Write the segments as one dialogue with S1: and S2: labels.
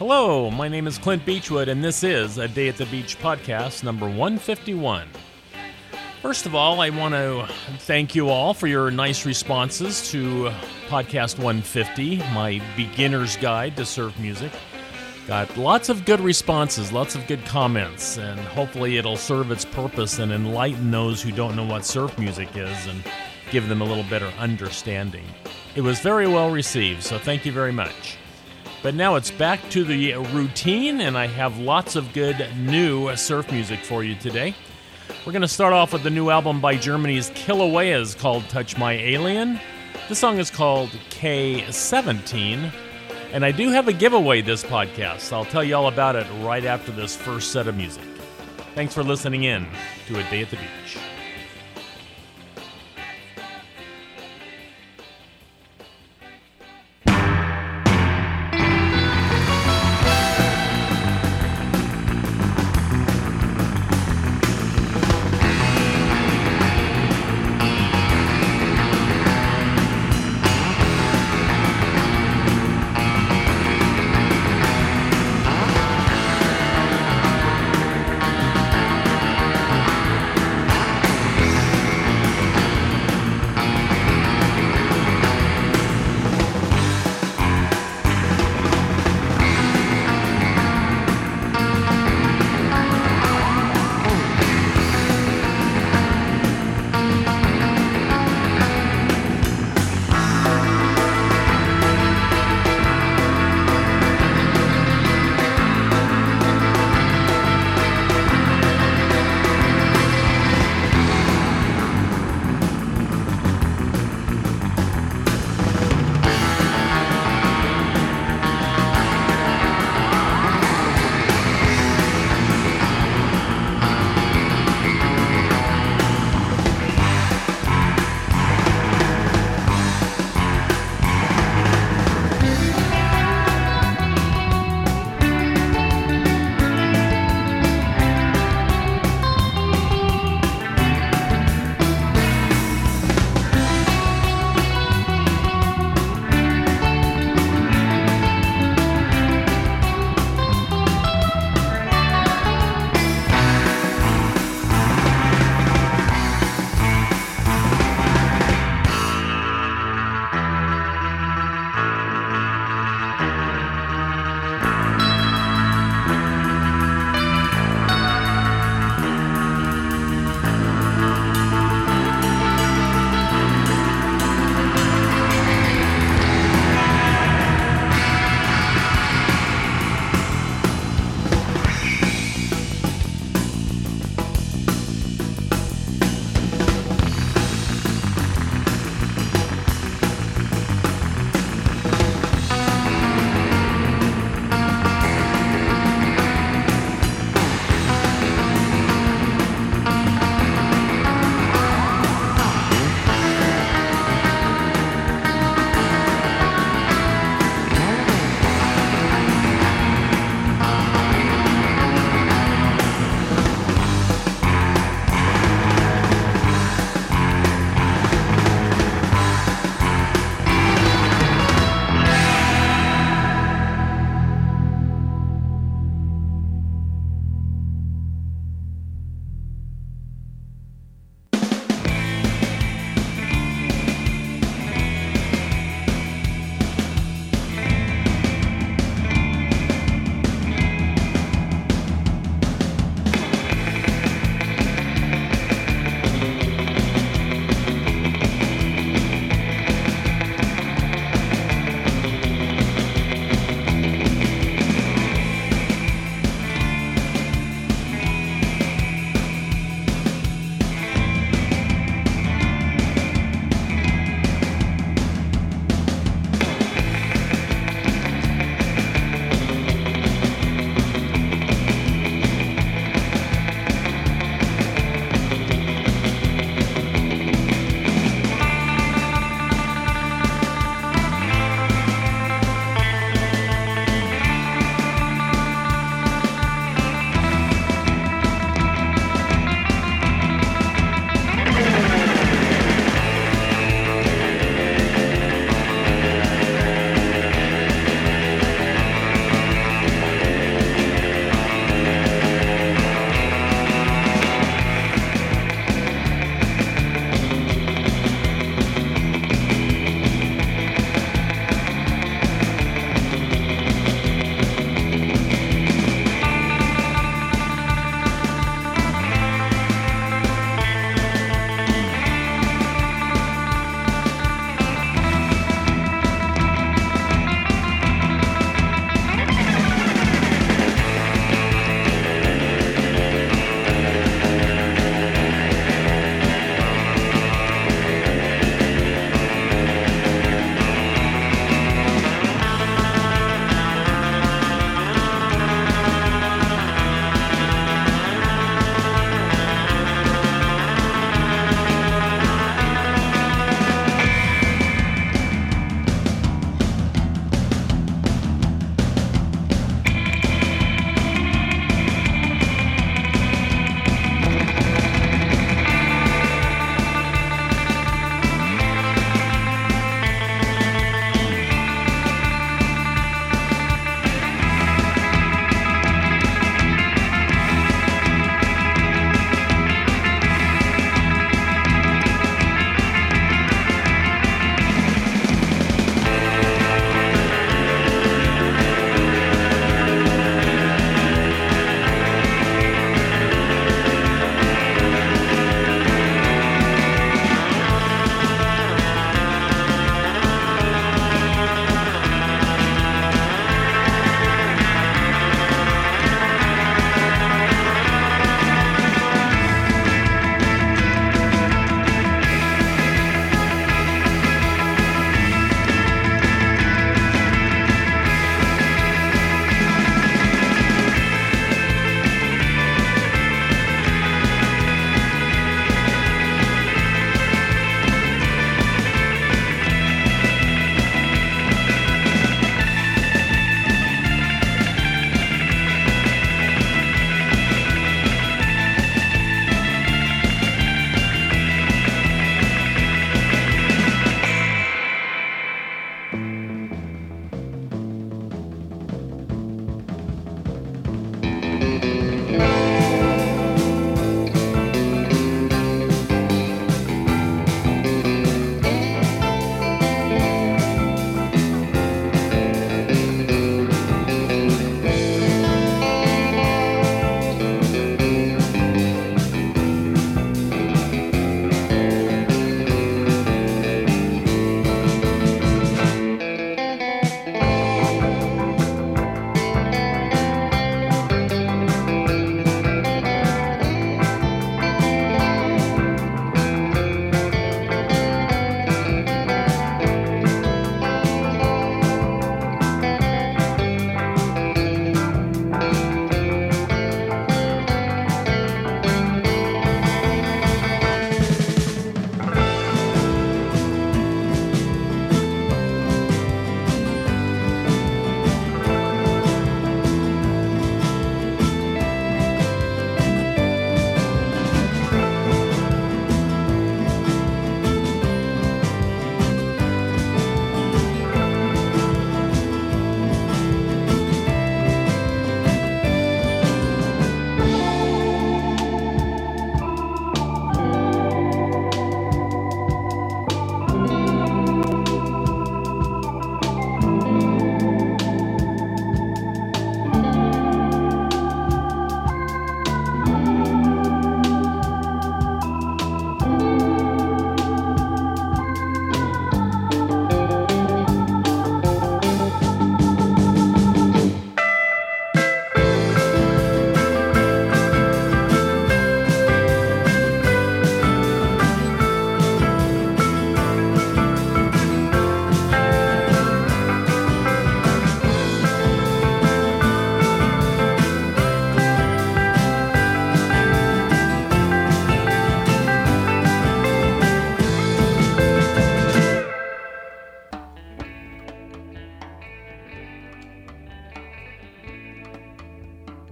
S1: Hello, my name is Clint Beechwood, and this is A Day at the Beach podcast, number 151. First of all, I want to thank you all for your nice responses to podcast 150, my beginner's guide to surf music. Got lots of good responses, lots of good comments, and hopefully it'll serve its purpose and enlighten those who don't know what surf music is and give them a little better understanding. It was very well received, so thank you very much. But now it's back to the routine, and I have lots of good new surf music for you today. We're going to start off with the new album by Germany's Kilaueas called Touch My Alien. The song is called K17, and I do have a giveaway this podcast. I'll tell you all about it right after this first set of music. Thanks for listening in to A Day at the Beach.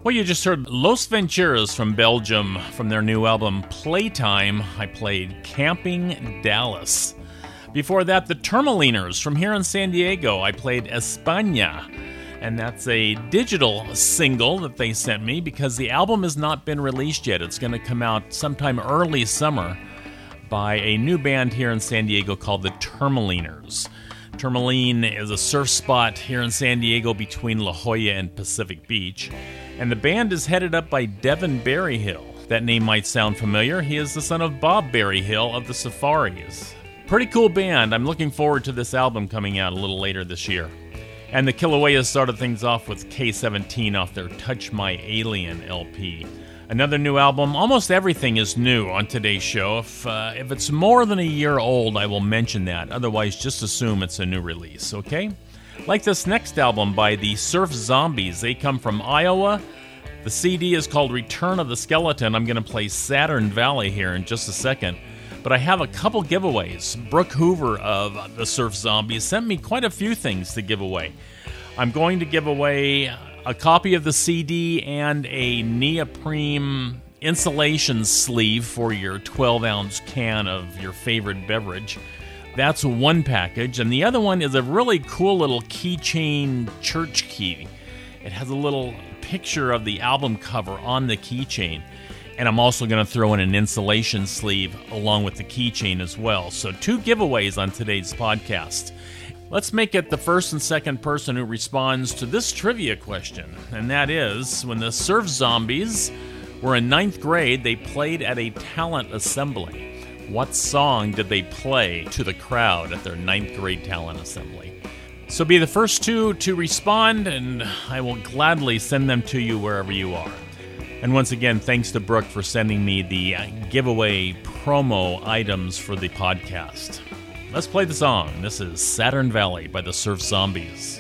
S1: Well, you just heard Los Venturas from Belgium from their new album Playtime. I played Camping Dallas. Before that, the Tourmaliners from here in San Diego. I played España. And that's a digital single that they sent me because the album has not been released yet. It's going to come out sometime early summer by a new band here in San Diego called the Tourmaliners. Tourmaline is a surf spot here in San Diego between La Jolla and Pacific Beach. And the band is headed up by Devin Berryhill. That name might sound familiar. He is the son of Bob Berryhill of the Safaris. Pretty cool band. I'm looking forward to this album coming out a little later this year. And the Kilaueas started things off with K-17 off their Touch My Alien LP. Another new album. Almost everything is new on today's show. If it's more than a year old, I will mention that. Otherwise, just assume it's a new release, okay? Like this next album by the Surf Zombies. They come from Iowa. The CD is called Return of the Skeleton. I'm going to play Saturn Valley here in just a second. But I have a couple giveaways. Brooke Hoover of the Surf Zombies sent me quite a few things to give away. I'm going to give away a copy of the CD and a neoprene insulation sleeve for your 12-ounce can of your favorite beverage. That's one package. And the other one is a really cool little keychain church key. It has a little picture of the album cover on the keychain. And I'm also going to throw in an insulation sleeve along with the keychain as well. So 2 giveaways on today's podcast. Let's make it the first and second person who responds to this trivia question. And that is, when the Surf Zombies were in 9th grade, they played at a talent assembly. What song did they play to the crowd at their 9th grade talent assembly? So be the first 2 to respond, and I will gladly send them to you wherever you are. And once again, thanks to Brooke for sending me the giveaway promo items for the podcast. Let's play the song. This is Saturn Valley by the Surf Zombies.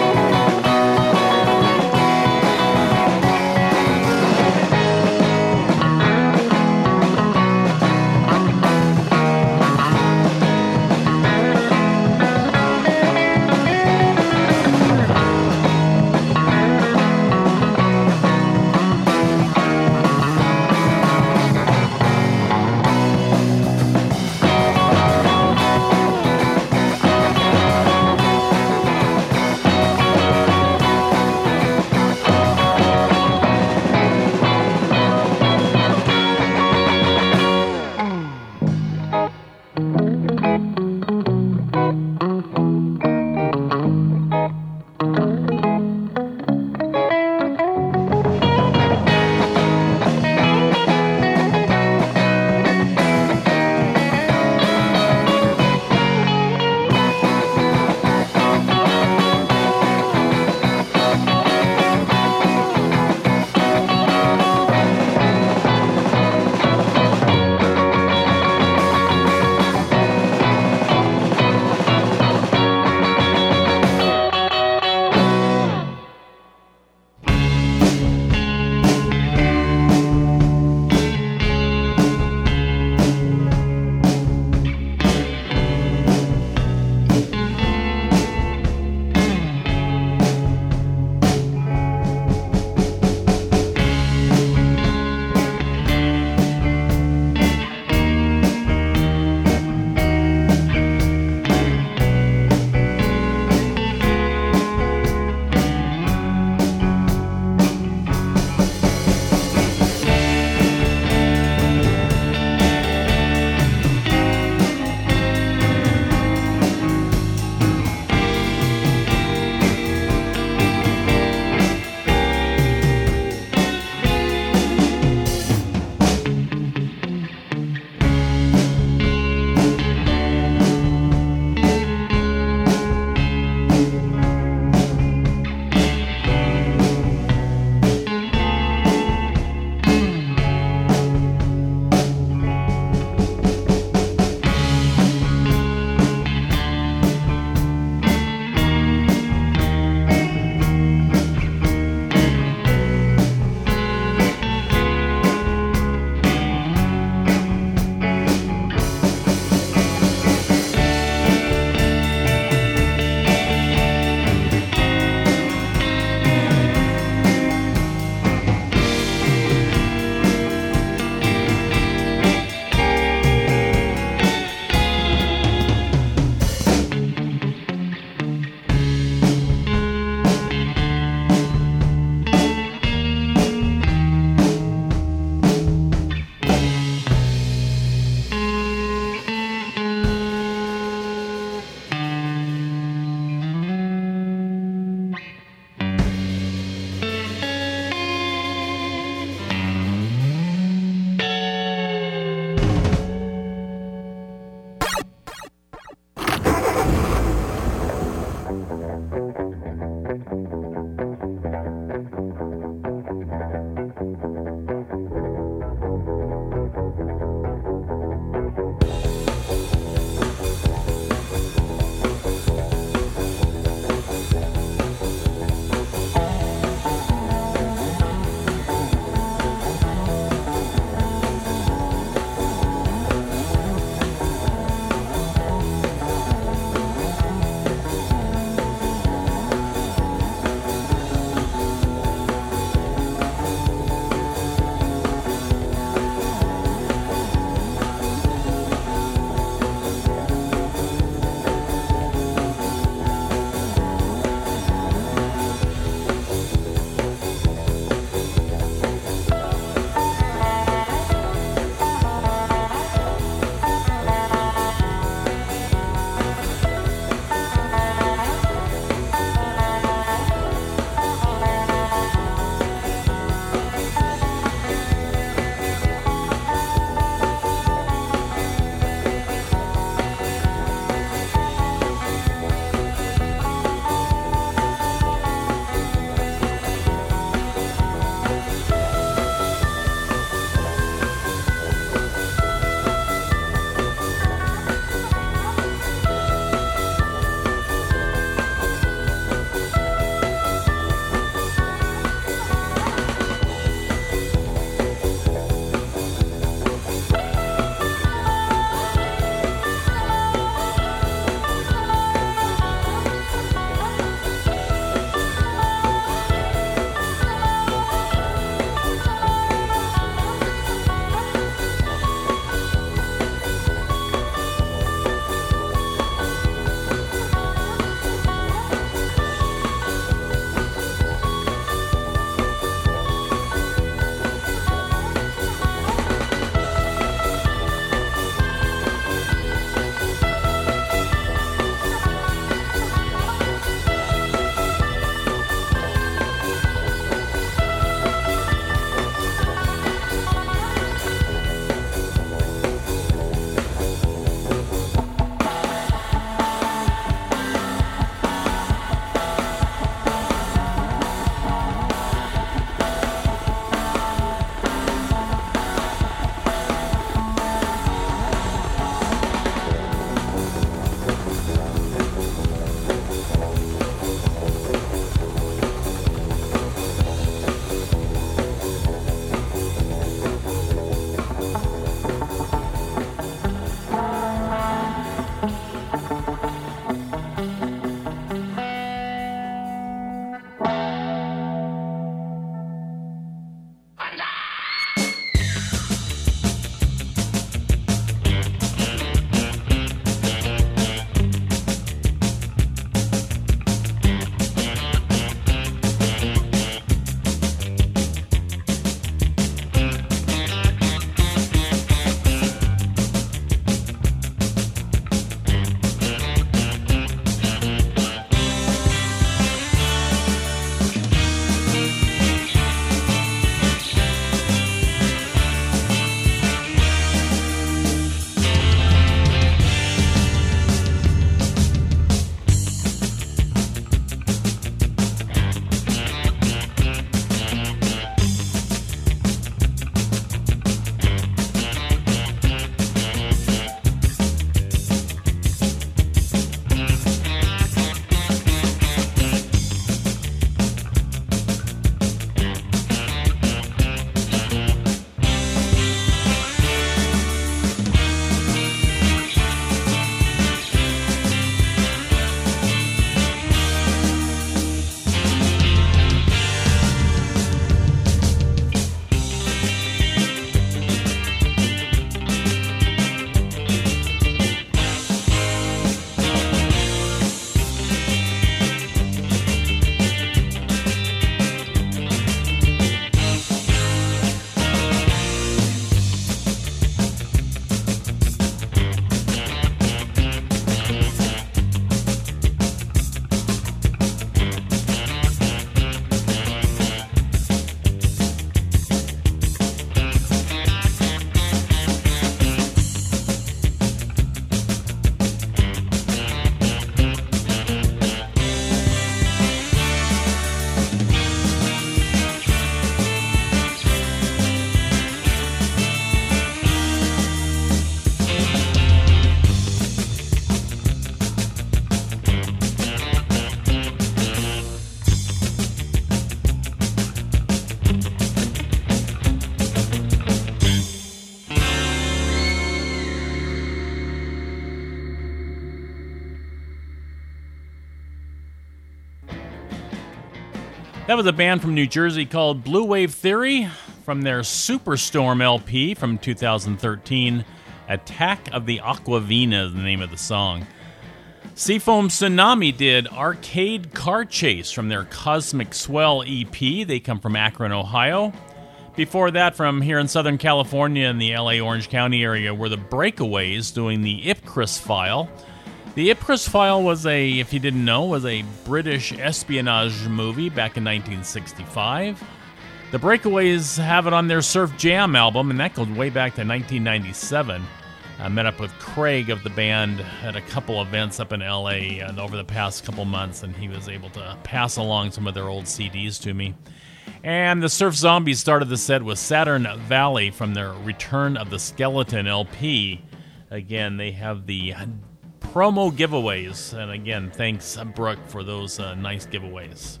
S1: That was a band from New Jersey called Blue Wave Theory from their Superstorm LP from 2013. Attack of the Aquavina is the name of the song. Seafoam Tsunami did Arcade Car Chase from their Cosmic Swell EP. They come from Akron, Ohio. Before that, from here in Southern California in the LA Orange County area, were the Breakaways doing the Ipcris File. The Ipcris File was if you didn't know, was a British espionage movie back in 1965. The Breakaways have it on their Surf Jam album, and that goes way back to 1997. I met up with Craig of the band at a couple events up in LA and over the past couple months, and he was able to pass along some of their old CDs to me. And the Surf Zombies started the set with Saturn Valley from their Return of the Skeleton LP. Again, they have the promo giveaways, and again, thanks Brooke for those nice giveaways.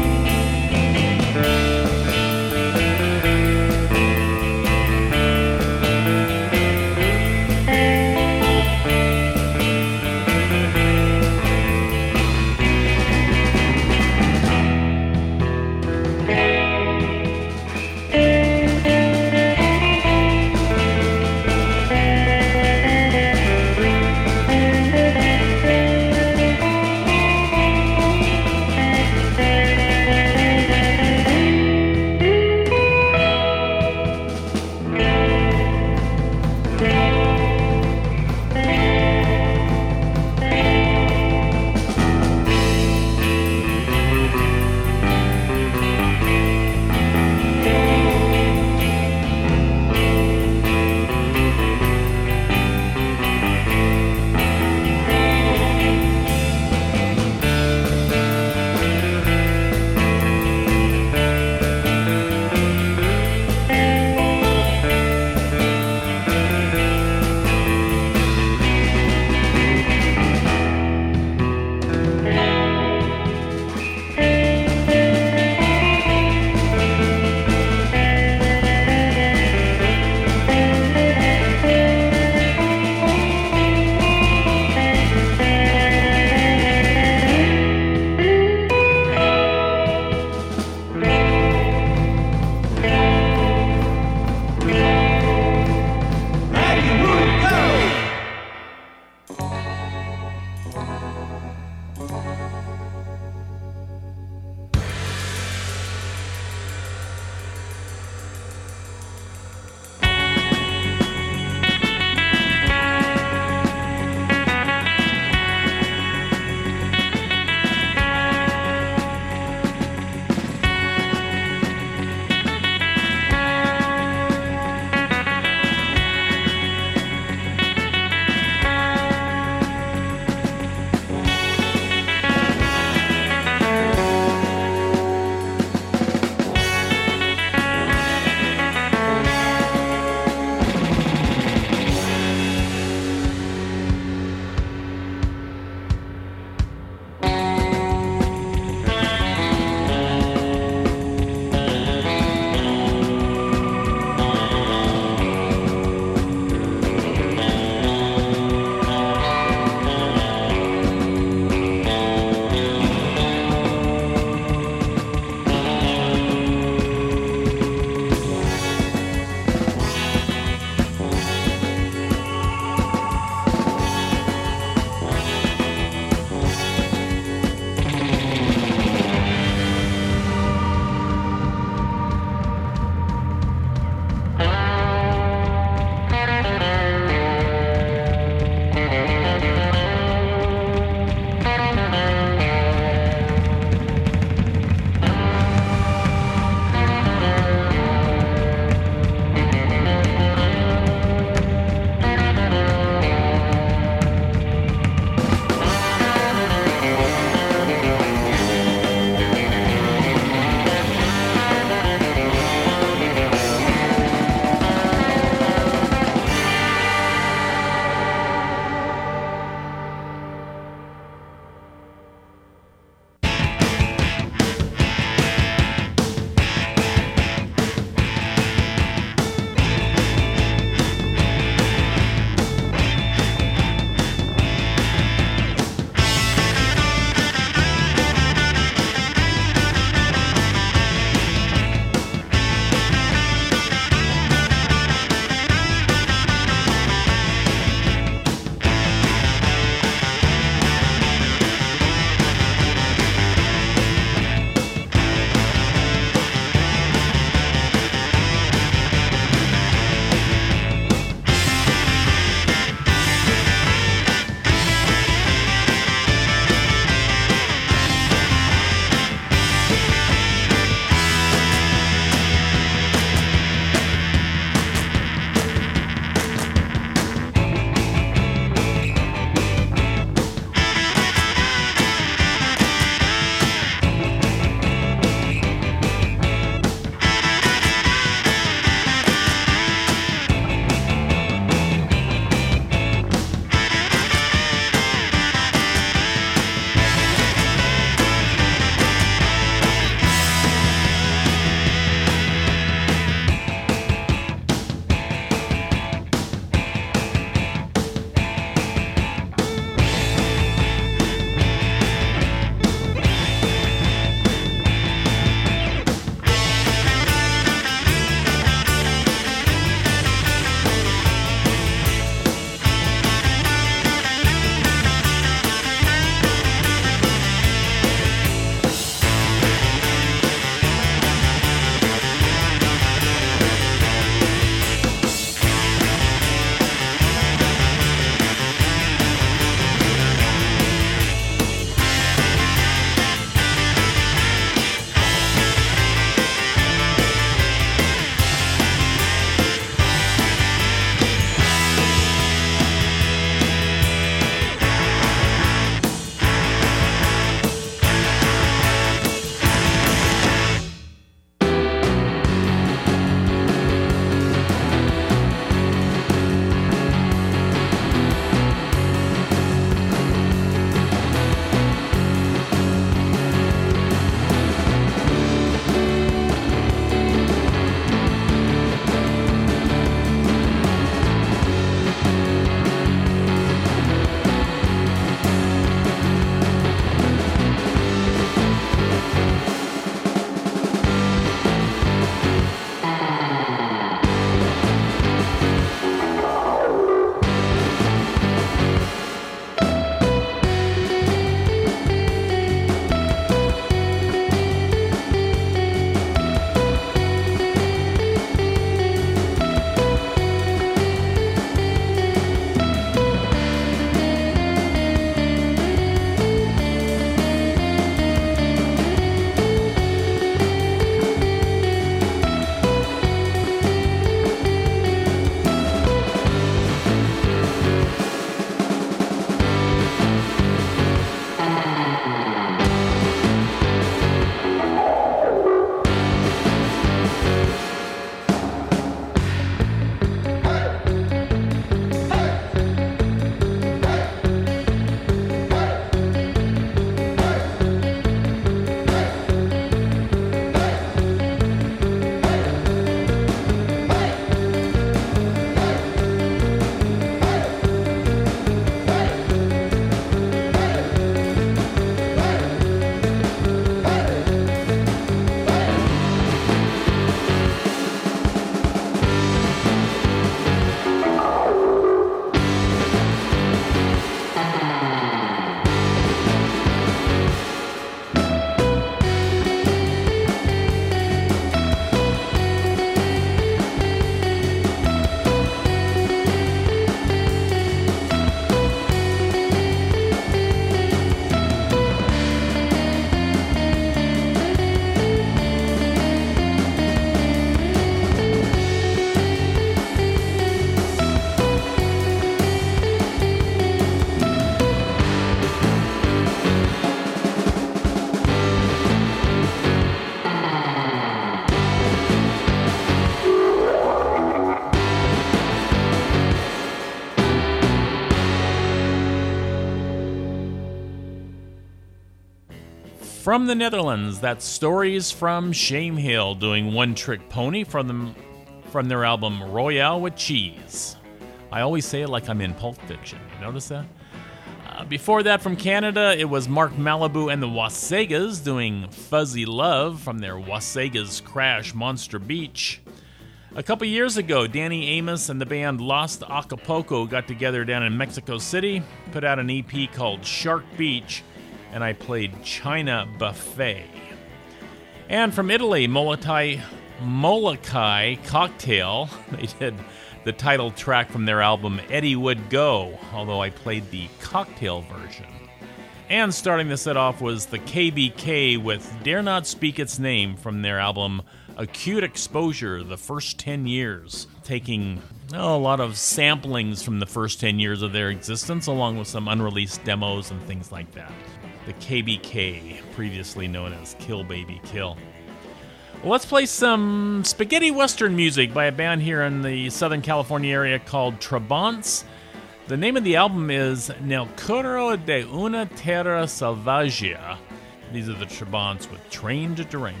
S1: From the Netherlands, that's Stories from Shame Hill doing One Trick Pony from their album Royale with Cheese. I always say it like I'm in Pulp Fiction. You notice that? Before that, from Canada, it was Mark Malibu and the Wasegas doing Fuzzy Love from their Wasegas Crash Monster Beach. A couple years ago, Danny Amos and the band Lost Acapulco got together down in Mexico City, put out an EP called Shark Beach, and I played China Buffet. And from Italy, Molokai Cocktail, they did the title track from their album Eddie Would Go, although I played the cocktail version. And starting the set off was the KBK with Dare Not Speak Its Name from their album Acute Exposure, the first 10 years, taking a lot of samplings from the first 10 years of their existence, along with some unreleased demos and things like that. The KBK, previously known as Kill Baby Kill. Well, let's play some spaghetti western music by a band here in the Southern California area called Trabants. The name of the album is Nel Coro de una Terra Salvagia. These are the Trabants with Train to Durango.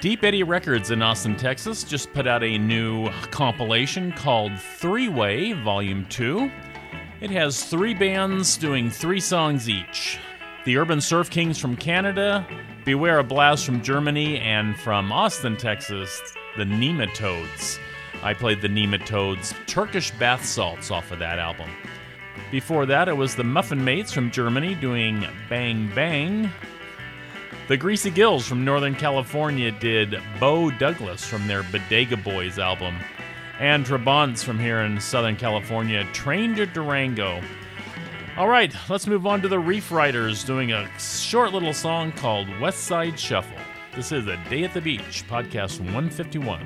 S1: Deep Eddy Records in Austin, Texas just put out a new compilation called Three-Way Volume 2. It has 3 bands doing 3 songs each. The Urban Surf Kings from Canada, Beware a Blast from Germany, and from Austin, Texas, the Nematodes. I played the Nematodes' Turkish Bath Salts off of that album. Before that, it was the Muffin Mates from Germany doing Bang Bang. The Greasy Gills from Northern California did Bo Douglas from their Bodega Boys album. And Trabants from here in Southern California, Train to Durango. All right, let's move on to the Reef Riders doing a short little song called West Side Shuffle. This is A Day at the Beach, podcast 151.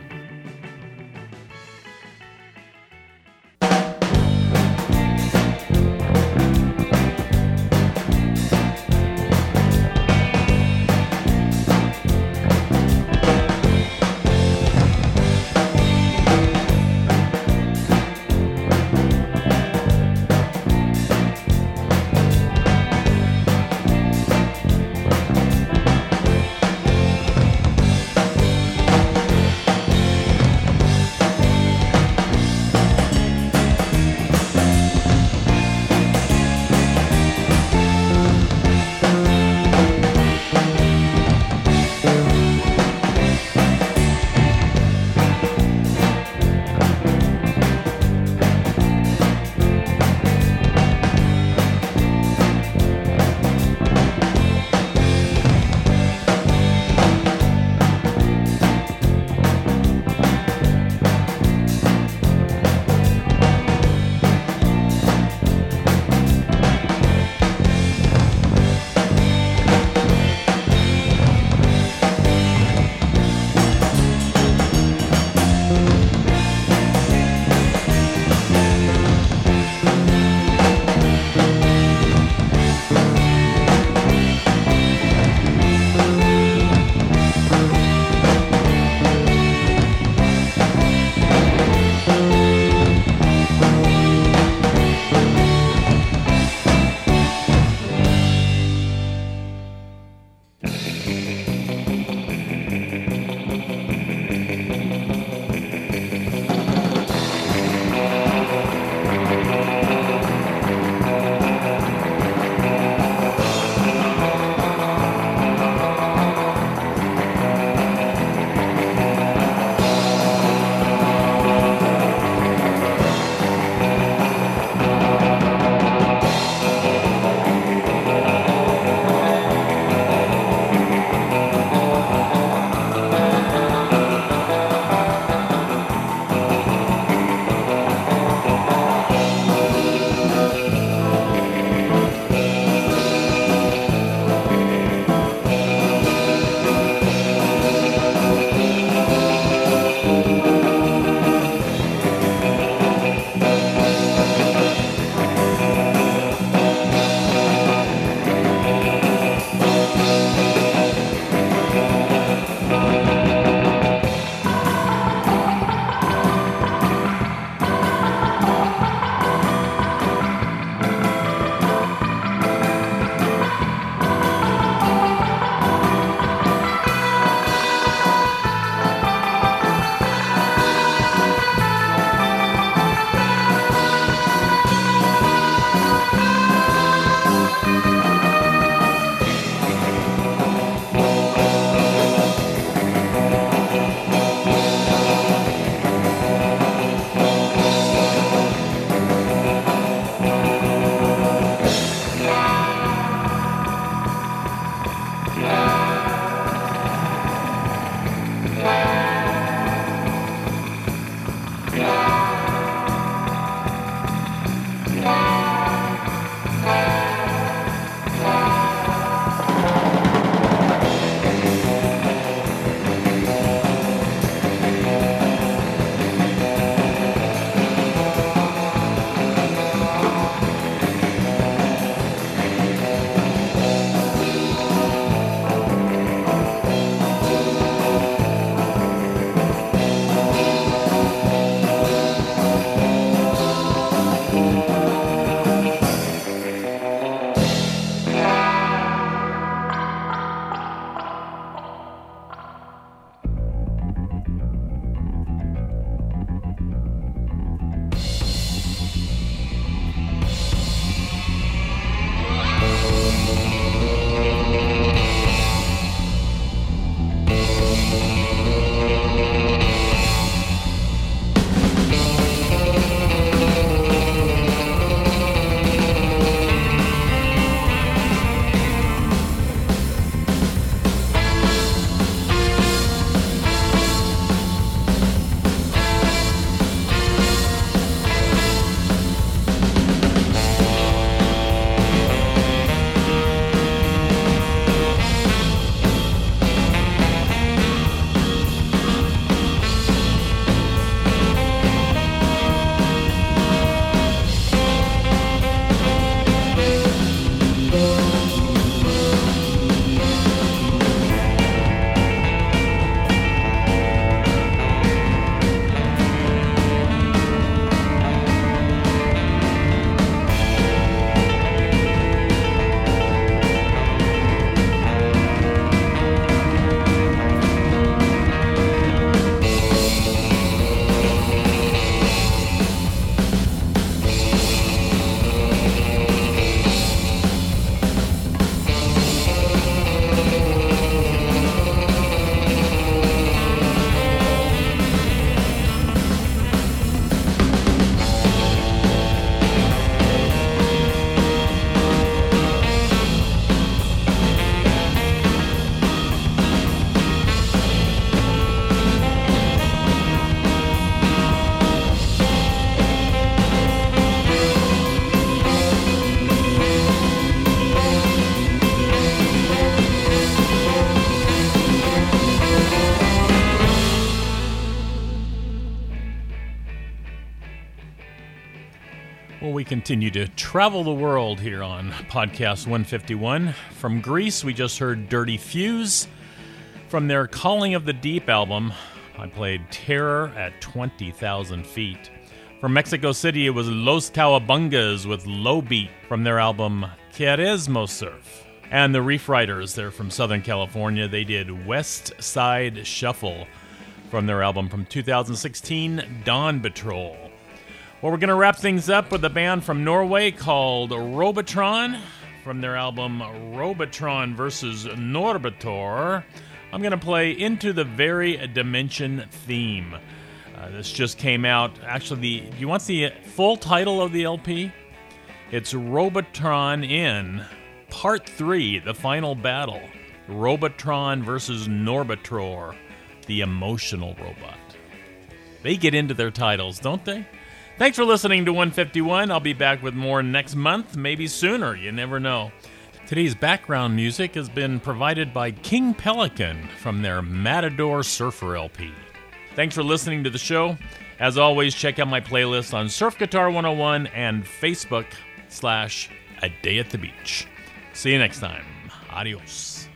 S1: we continue to travel the world here on Podcast 151. From Greece, we just heard Dirty Fuse. From their Calling of the Deep album, I played Terror at 20,000 Feet. From Mexico City, it was Los Cowabungas with Low Beat from their album Charismo Surf. And the Reef Riders, they're from Southern California. They did West Side Shuffle from their album from 2016, Dawn Patrol. Well, we're going to wrap things up with a band from Norway called Robotron from their album Robotron vs. Norbator. I'm going to play Into the Very Dimension Theme. This just came out. Actually, do you want the full title of the LP? It's Robotron in Part 3, The Final Battle. Robotron vs. Norbator, the emotional robot. They get into their titles, don't they? Thanks for listening to 151. I'll be back with more next month, maybe sooner. You never know. Today's background music has been provided by King Pelican from their Matador Surfer LP. Thanks for listening to the show. As always, check out my playlist on Surf Guitar 101 and Facebook /A Day at the Beach. See you next time. Adios.